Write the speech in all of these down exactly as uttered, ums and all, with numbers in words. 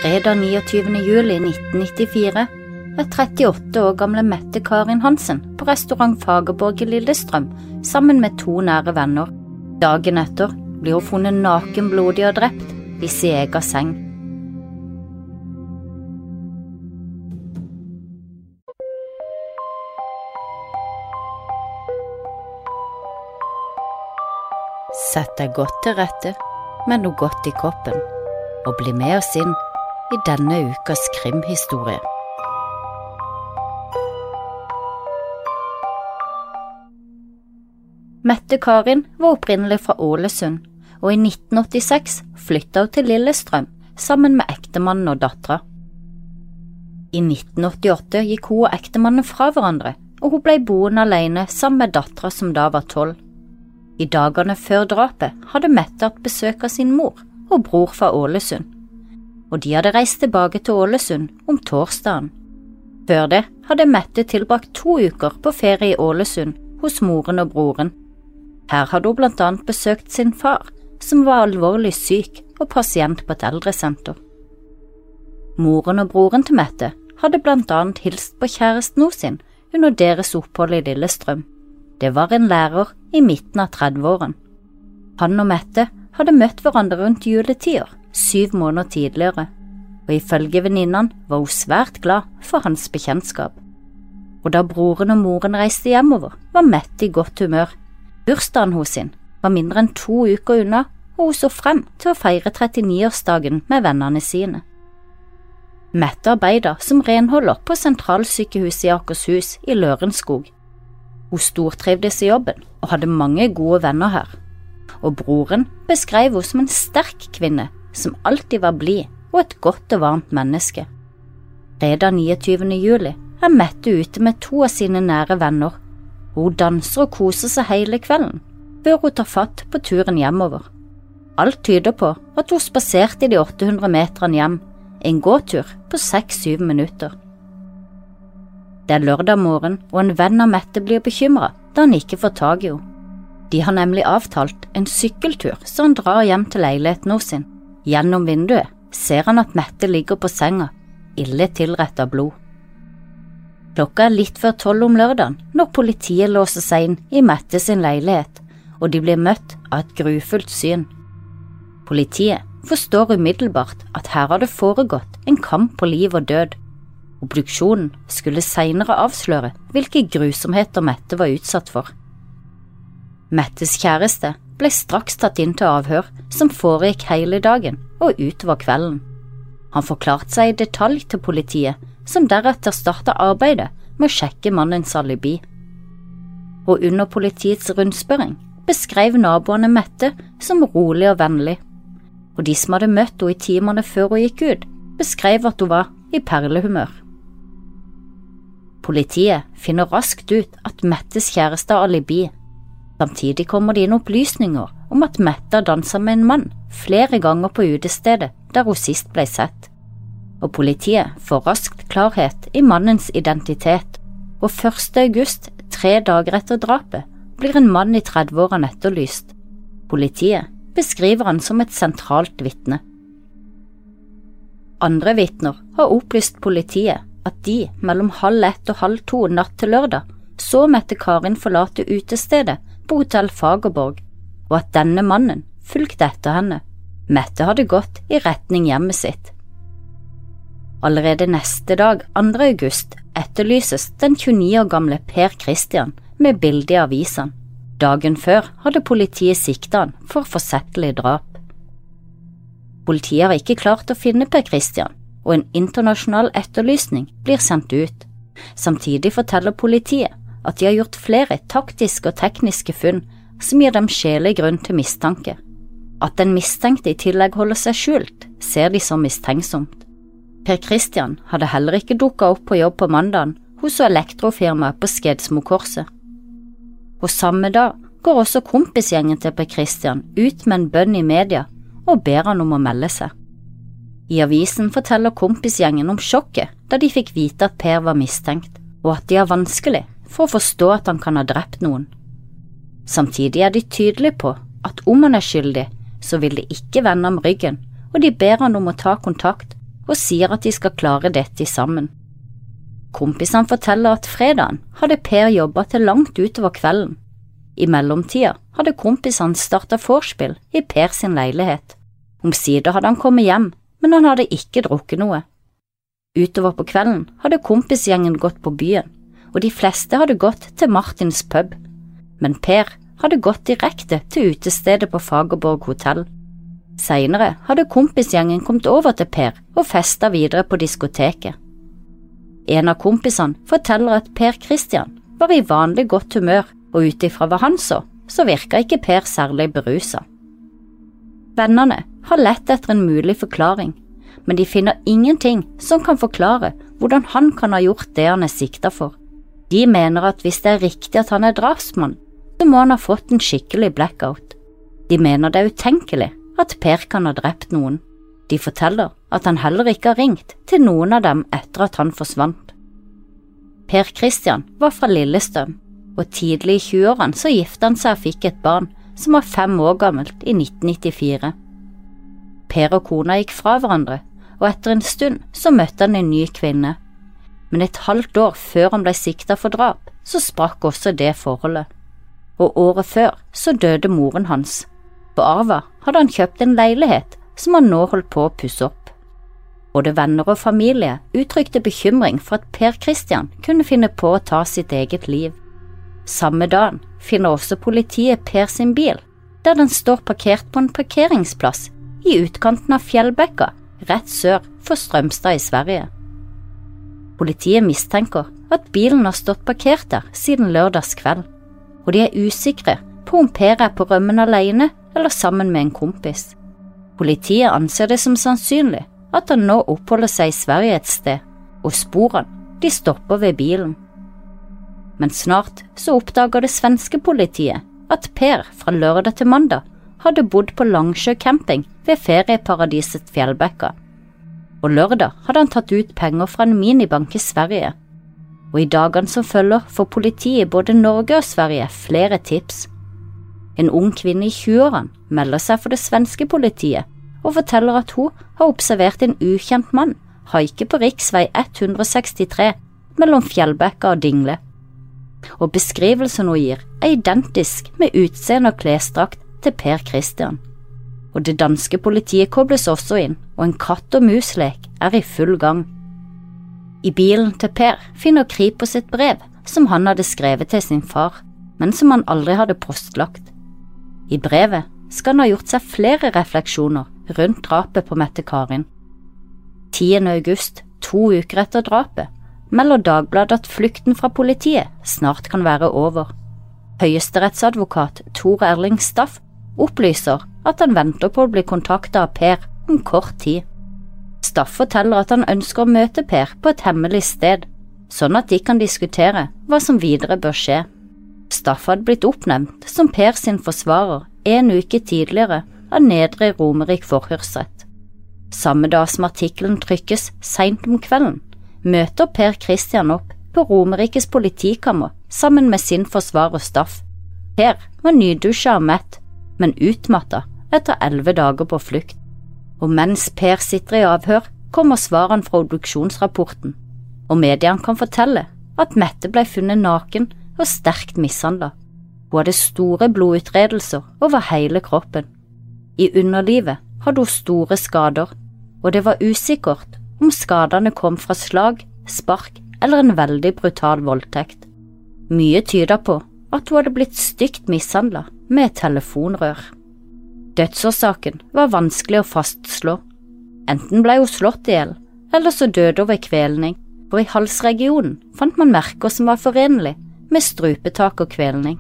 Fredag niogtyvende juli nitten nittifire er trettiåtte år gamle Mette Karin Hansen på restaurant Fagerborg i Lillestrøm sammen med to nære venner. Dagen etter blir hun funnet naken, blodig og drept i sin egen seng. Sett deg godt til rette med noe godt i koppen, og bli med oss inn i denne ukas krimhistorie. Mette Karin var opprinnelig fra Ålesund, og i nitten åttiseks flyttet hun til Lillestrøm sammen med ektemannen og dattera. I nitten åttiåtte gikk hun og ektemannen fra hverandre, og hun ble boende alene sammen med dattera som da var tolv. I dagene før drapet hadde Mette hatt besøk av sin mor og bror fra Ålesund, og de hadde reist tilbake til Ålesund om torsdagen. Før det hadde Mette tilbrakt to uker på ferie i Ålesund hos moren og broren. Her hadde hun blant annet besøkt sin far, som var alvorlig syk og pasient på et eldresenter. Moren og broren til Mette hadde blant annet hilst på kjæresten sin under deres opphold i Lillestrøm. Det var en lærer i midten av tredveåren. Han og Mette hadde møtt hverandre rundt juletider, syv måneder tidligere, og ifølge venninnene var hun svært glad for hans bekjentskap. Og da broren og moren reiste hjemover, var Mette i godt humør. Bursdagen hos sin var mindre enn to uker unna, og hun så frem til å feire trettini-årsdagen med vennene sine. Mette arbeidet som renholder på sentralsykehuset i Akershus i Lørenskog. Hun stortrivdes i jobben og hadde mange gode venner her, og broren beskrev henne som en sterk kvinne som alltid var blid og et godt og varmt menneske. Fredag niogtyvende juli er Mette ute med to av sine nære venner. Hun danser og koser seg hele kvelden, før hun tar fatt på turen hjemover. Alt tyder på at hun spaserte de åtte hundre meterne hjem, en gåtur på seks syv minutter. Det er lørdag morgen, og en venn av Mette blir bekymret da han ikke får tag i henne. De har nemlig avtalt en sykkeltur, så han drar hjem til leiligheten hos sin. Gjennom vinduet ser han at Mette ligger på senga, ille tilrettet blod. Klokka er litt før tolv om lørdagen når politiet låser seg inn i Mette sin leilighet, og de blir møtt av et grufullt syn. Politiet forstår umiddelbart at her har det foregått en kamp på liv og død. Obduksjonen skulle senere avsløre hvilke grusomheter Mette var utsatt for. Mettes kjæreste ble straks tatt inn til avhør som foregikk hele dagen og utover kvelden. Han forklarte seg i detalj til politiet, som deretter startet arbeidet med å sjekke mannens alibi. Og under politiets rundspørring beskrev naboene Mette som rolig og vennlig, og de som hadde møtt henne i timene før hun gikk ut, beskrev at hun var i perlehumør. Politiet finner raskt ut at Mettes kjæreste har alibi. Samtidig kommer det inn opplysninger om at Mette har danset med en mann flere ganger på utestedet der hun sist ble sett. Og politiet får raskt klarhet i mannens identitet, og første august, tre dager etter drapet, blir en mann i tredveårene etterlyst. Politiet beskriver han som et sentralt vitne. Andre vitner har opplyst politiet at de mellom halv ett og halv to natt til lørdag så Mette Karin forlate utestedet på Hotell Fagerborg, og at denne mannen fulgte etter henne. Mette hadde gått i retning hjemmet sitt. Allerede neste dag, andre august, etterlyses den tjueni år gamle Per Christian med bilde i avisen. Dagen før hadde politiet siktet han for forsettlig drap. Politiet har ikke klart å finne Per Christian, og en internasjonal etterlysning blir sendt ut. Samtidig forteller politiet at de har gjort flere taktiske og tekniske funn som gir dem skjellig grunn til mistanke. At den mistenkte i tillegg holder seg skjult, ser de som mistenksomt. Per Christian hadde heller ikke dukket opp på jobb på mandagen hos elektrofirmaet på Skedsmokorset. Og samme dag går også kompisgjengen til Per Christian ut med en bønn i media og ber han om å melde seg. I avisen forteller kompisgjengen om sjokket da de fikk vite at Per var mistenkt, og at de har vanskelig for å forstå at han kan ha drept noen. Samtidig er de tydelige på at om han er skyldig, så vil de ikke vende ham ryggen, og de ber han om å ta kontakt og sier at de skal klare dette sammen. Kompisene forteller at fredagen hadde Per jobbet til langt utover kvelden. I mellomtida hadde kompisene startet vorspiel i Per sin leilighet. Omsider hadde han kommet hjem, men han hadde ikke drukket noe. Utover på kvelden hadde kompisgjengen gått på byen, og de fleste hadde gått til Martins pub. Men Per hadde gått direkte til utestedet på Fagerborg hotell. Senere hadde kompisgjengen kommet over til Per og festet videre på diskoteket. En av kompisene forteller at Per Christian var i vanlig godt humør, og utifra hva han så, så virket ikke Per særlig beruset. Vennene har lett etter en mulig forklaring, men de finner ingenting som kan forklare hvordan han kan ha gjort det han er siktet for. De mener at hvis det er riktig at han er drapsmann, så må han ha fått en skikkelig blackout. De mener det er utenkelig at Per kan ha drept noen. De forteller at han heller ikke har ringt til noen av dem etter at han forsvant. Per Christian var fra Lillestrøm, og tidlig i tjueårene så giftet han seg og fikk et barn som var fem år gammelt i nitten nittifire. Per og kona gikk fra hverandre, og etter en stund så møtte han en ny kvinne. Men et halvt år før han ble siktet for drap, så sprakk også det forholdet. Og året før så døde moren hans. På Arva hadde han kjøpt en leilighet som han nå holdt på å pusse opp. Både venner og familie uttrykte bekymring for at Per Christian kunne finne på å ta sitt eget liv. Samme dagen finner også politiet Per sin bil, der den står parkert på en parkeringsplass i utkanten av Fjellbekka, rett sør for Strømstad i Sverige. Politiet mistenker at bilen har stått parkert der siden lørdags kveld, og de er usikre på om Per er på rømmen alene eller sammen med en kompis. Politiet anser det som sannsynlig at han nå oppholder seg i Sverige et sted, og sporene de stopper ved bilen. Men snart så oppdager det svenske politiet at Per fra lørdag til mandag hadde bodd på Langsjø camping ved ferieparadiset Fjellbekka. Og lørdag hadde han tatt ut penger fra en minibank i Sverige. Og i dagene som følger får politiet i både Norge og Sverige flere tips. En ung kvinne i tjueårene melder seg for det svenske politiet og forteller at hun har observert en ukjent mann haike på riksvei ett hundre sekstitre mellom Fjellbekka og Dingle. Og beskrivelsen hun gir er identisk med utseende og klesdrakt til Per Christian. Og det danske politiet kobles også inn, og en katt- og muslek er i full gang. I bilen til Per finner Kripos et brev som han hadde skrevet til sin far, men som han aldri hadde postlagt. I brevet skal han ha gjort seg flere refleksjoner rundt drapet på Mette-Karin. tiende august, to uker etter drapet, melder Dagbladet at flukten fra politiet snart kan være over. Høyesterettsadvokat Tor Erling Staff opplyser at han venter på å bli kontaktet av Per om kort tid. Staff forteller at han ønsker å møte Per på et hemmelig sted, sånn at de kan diskutere hva som videre bør skje. Staff hadde blitt oppnevnt som Per sin forsvarer en uke tidligere av Nedre Romerike forhørsrett. Samme dag som artikkelen trykkes sent om kvelden, møter Per Christian opp på Romerikes politikammer sammen med sin forsvarer Staff. Per var nydusjet og mett, men utmattet etter elleve dager på flukt. Og mens Per sitter i avhør, kommer svarene fra obduksjonsrapporten, og mediene kan fortelle at Mette ble funnet naken og sterkt mishandlet. Hun hadde store blodutredelser over hele kroppen. I underlivet hadde hun store skader, og det var usikkert om skadene kom fra slag, spark eller en veldig brutal voldtekt. Mye tyder på at hun hadde blitt stygt mishandlet med et telefonrør. Dødsårsaken var vanskelig å fastslå. Enten ble hun slått ihjel, eller så døde hun ved kvelning, for i halsregionen fant man merker som var forenlig med strupetak og kvelning.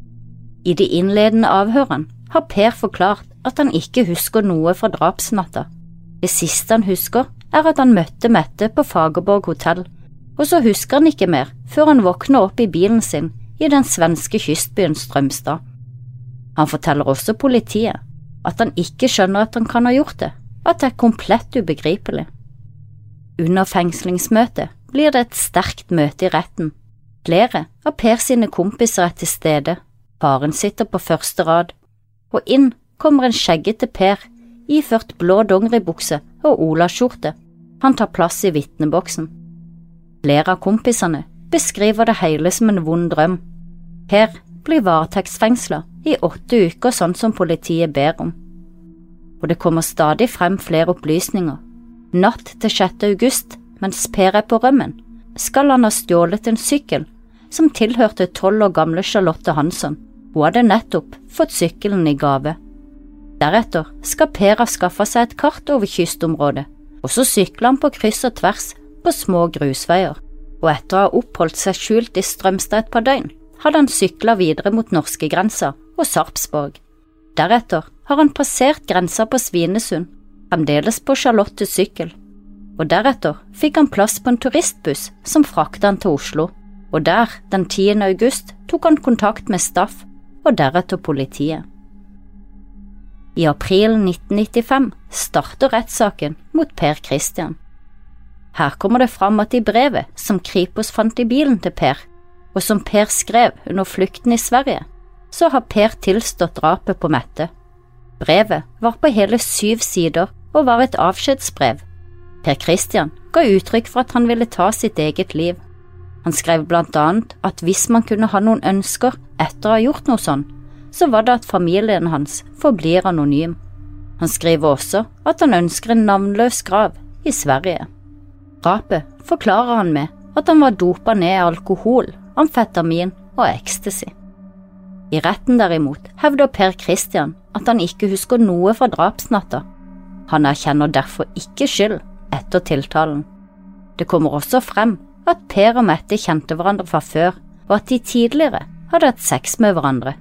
I de innledende avhørene har Per forklart at han ikke husker noe fra drapsnatta. Det siste han husker er at han møtte Mette på Fagerborg hotell, og så husker han ikke mer før han våkner opp i bilen sin i den svenske kystbyen Strømstad. Han forteller også politiet at han ikke skjønner at han kan ha gjort det, at det er komplett ubegripelig. Under fengslingsmøtet blir det et sterkt møte i retten. Flere av Per sine kompiser er til stede, faren sitter på første rad, og inn kommer en skjeggete Per, iført blå dongeribukse og olaskjorte, Han tar plass i vitneboksen. Flere av kompisene beskriver det hele som en vond drøm. Per blir varetektsfengslet i åtte uker sånn som politiet ber om. Og det kommer stadig frem flere opplysninger. Natt til sjette august, mens Per er på rømmen, skal han ha stjålet en sykkel som tilhørte tolv år gamle Charlotte Hansson. Hun hadde nettopp fått sykkelen i gave. Deretter skal Per ha skaffet seg et kart over kystområdet, og så sykler han på kryss og tvers på små grusveier, og etter å ha oppholdt seg skjult i Strømstad et par døgn, hadde han syklet videre mot norske grenser og Sarpsborg. Deretter har han passert grensa på Svinesund, fremdeles på Charlottes sykkel, og deretter fikk han plass på en turistbuss som fraktet han til Oslo, og der, den tiende august, tok han kontakt med Staff, og deretter politiet. I april nitten nittifem starter rettssaken mot Per Christian. Her kommer det fram at i brevet som Kripos fant i bilen til Per, og som Per skrev under flukten i Sverige, så har Per tilstått drapet på Mette. Brevet var på hele syv sider og var et avskjedsbrev. Per Christian ga uttrykk for at han ville ta sitt eget liv. Han skrev blant annet at hvis man kunne ha noen ønsker etter å ha gjort noe sånn, så var det at familien hans forblir anonym. Han skriver også at han ønsker en navnløs grav i Sverige. Drapet forklarer han med at han var dopet ned av alkohol, amfetamin og ecstasy. I retten derimot hevder Per Christian at han ikke husker noe fra drapsnatta. Han erkjenner derfor ikke skyld etter tiltalen. Det kommer også frem at Per og Mette kjente hverandre fra før, og at de tidligere hadde hatt sex med hverandre.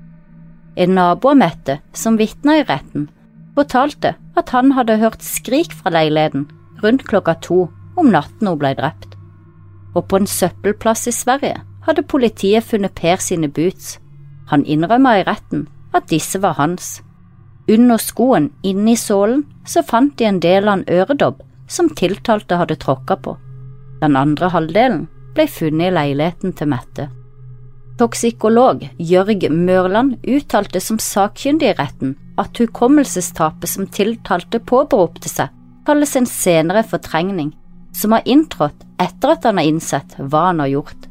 En nabo av Mette, som vitnet i retten, fortalte at han hadde hørt skrik fra leiligheten rundt klokka to om natten hun ble drept. Og på en søppelplass i Sverige hadde politiet funnet Per sine boots. Han innrømmet i retten at disse var hans. Under skoen inne i sålen så fant de en del av en øredobb som tiltalte hadde tråkket på. Den andre halvdelen ble funnet i leiligheten til Mette. Toksikolog Jørg Mørland uttalte som sakkyndig i retten at hukommelsestapet som tiltalte påberopte seg kalles en senere fortrengning, som har inntrådt etter at han har innsett hva han har gjort.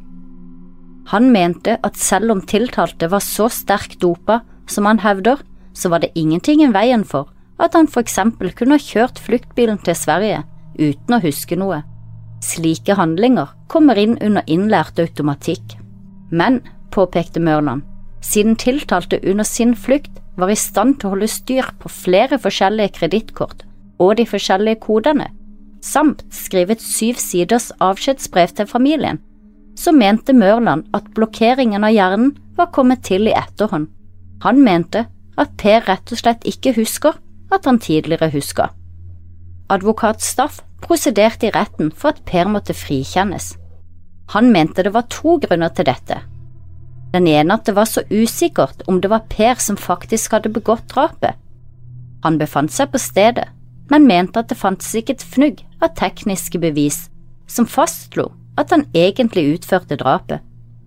Han mente at selv om tiltalte var så sterkt dopet som han hevder, så var det ingenting i veien for at han for eksempel kunne ha kjørt fluktbilen til Sverige uten å huske noe. Slike handlinger kommer inn under innlært automatikk. Men, påpekte Mørland, siden tiltalte under sin flukt var i stand til å holde styr på flere forskjellige kredittkort og de forskjellige kodene, samt skrive et syv siders avskjedsbrev til familien, så mente Mørland at blokkeringen av hjernen var kommet til i etterhånd. Han mente at Per rett og slett ikke husker at han tidligere husker. Advokat Staff prosederte i retten for at Per måtte frikjennes. Han mente det var to grunner til dette. Den ene at det var så usikkert om det var Per som faktisk hadde begått drapet. Han befant seg på stedet, men mente at det fantes ikke et fnugg av tekniske bevis som fastslo at han egentlig utførte drapet.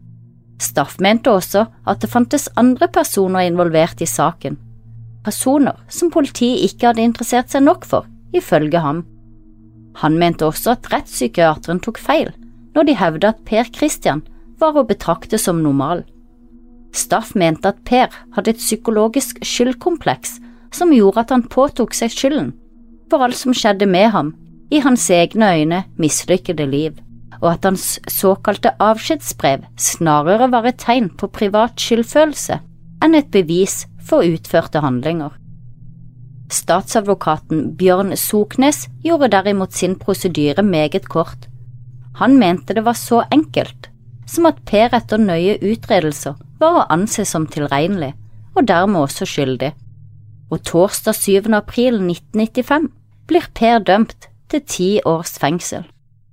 Staff mente også at det fantes andre personer involvert i saken, personer som politiet ikke hadde interessert seg nok for, ifølge ham. Han mente også at rettspsykiateren tok feil når de hevdet at Per Christian var å betrakte som normal. Staff mente at Per hadde et psykologisk skyldkompleks som gjorde at han påtok seg skylden for alt som skjedde med ham i hans egne øyne mislykkede liv, og at hans såkalte avskjedsbrev snarere var et tegn på privat skyldfølelse enn et bevis for utførte handlinger. Statsadvokaten Bjørn Soknes gjorde derimot sin prosedyre meget kort. Han mente det var så enkelt som at Per etter nøye utredelser var å anse som tilregnelig, og dermed også skyldig. Og torsdag syvende april nitten nittifem blir Per dømt til ti års fengsel.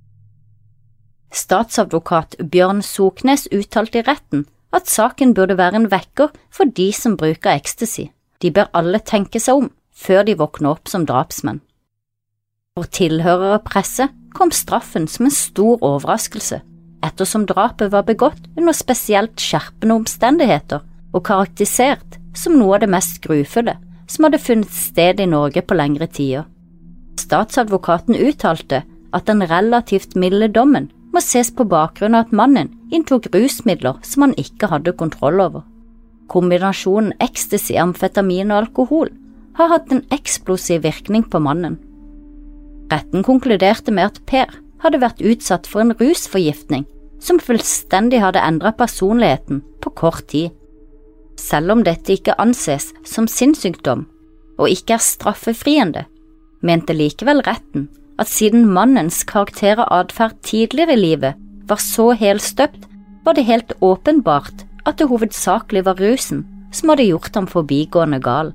Statsadvokat Bjørn Soknes uttalte i retten at saken burde være en vekker for de som bruker ecstasy. De bør alle tenke seg om før de våkner opp som drapsmenn. For tilhørere presse kom straffen som en stor overraskelse, ettersom drapet var begått under spesielt skjerpende omstendigheter og karakterisert som noe av det mest grufulle som hadde funnet sted i Norge på lengre tider. Statsadvokaten uttalte at den relativt milde dommen må ses på bakgrunn av at mannen inntok rusmidler som han ikke hadde kontroll over. Kombinasjonen ecstasy, amfetamin og alkohol har hatt en eksplosiv virkning på mannen. Retten konkluderte med at Per hadde vært utsatt for en rusforgiftning som fullstendig hadde endret personligheten på kort tid. Selv om dette ikke anses som sinnssykdom og ikke er straffefriende, mente likevel retten at siden mannens karakter og adferd tidligere i livet var så helstøpt, var det helt åpenbart at det hovedsakelig var rusen som hadde gjort ham forbigående gal.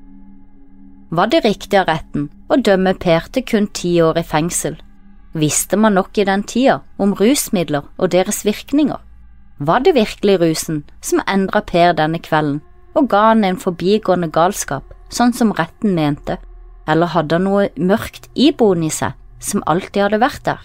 Var det riktig av retten å dømme Per til kun ti år i fengsel? Visste man nok i den tida om rusmidler og deres virkninger? Var det virkelig rusen som endret Per denne kvelden og ga han en forbigående galskap, sånn som retten mente, eller hadde han noe mørkt iboende i seg som alltid hadde vært der?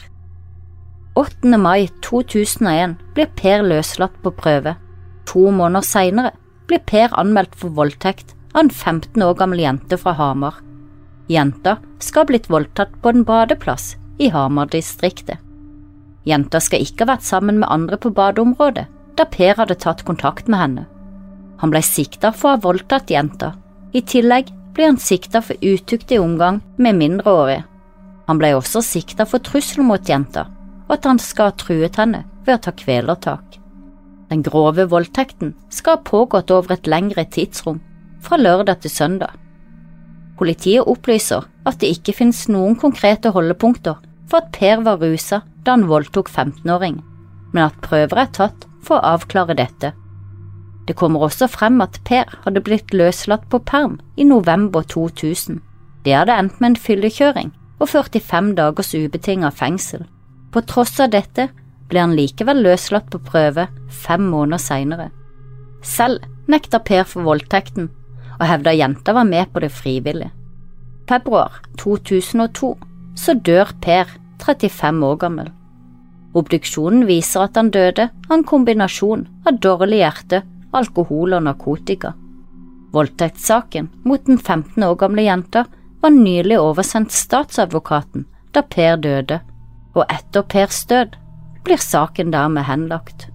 åttende mai to tusen og en ble Per løslatt på prøve. To måneder senere ble Per anmeldt for voldtekt av en femten år gammel jente fra Hamar. Jenta skal ha blitt voldtatt på en badeplass i Hamar-distriktet. Jenta skal ikke ha vært sammen med andre på badeområdet, da Per hadde tatt kontakt med henne. Han ble siktet for å ha voldtatt jenta. I tillegg ble han siktet for utuktig omgang med mindreårige. Han ble også siktet for trussel mot jenta, og at han skal ha truet henne ved å ta kvelertak. Den grove voldtekten skal ha pågått over et lengre tidsrom, fra lørdag til søndag. Politiet opplyser at det ikke finnes noen konkrete holdepunkter for at Per var ruset da han voldtok femten-åringen, men at prøver er tatt for å avklare dette. Det kommer også frem at Per hadde blitt løslatt på perm i november to tusen. Det hadde endt med en fyllekjøring og førtifem dagers ubetinget fengsel. På tross av dette ble han likevel løslatt på prøve fem måneder senere. Selv nekta Per for voldtekten, og hevda jenta var med på det frivillig. Februar to tusen og to så dør Per, trettifem år gammel. Obduksjonen viser at han døde av en kombinasjon av dårlig hjerte, alkohol og narkotika. Voldtektssaken mot den femten år gamle jenta var nylig oversendt statsadvokaten da Per døde, og etter Pers død blir saken dermed henlagt.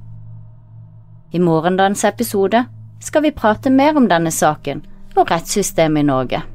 I morgendagens episode skal vi prate mer om denne saken og rettssystemet i Norge.